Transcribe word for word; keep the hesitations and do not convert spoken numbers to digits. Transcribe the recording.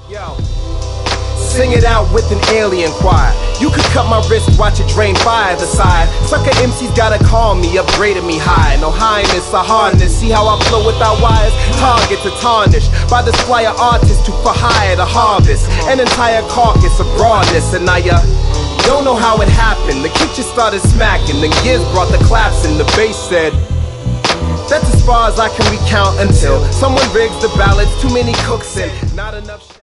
Yo. Sing it out with an alien choir. You could cut my wrist, watch it drain fire the side. Sucker M Cs gotta call me, upgraded me high. No highness or hardness, see how I flow without wires? Targets are tarnished by this flyer artist to for hire to harvest an entire carcass of broadness. And I uh, don't know how it happened. The kick just started smacking, then Giz brought the claps and the bass said, that's as far as I can recount until someone rigs the ballads. Too many cooks and not enough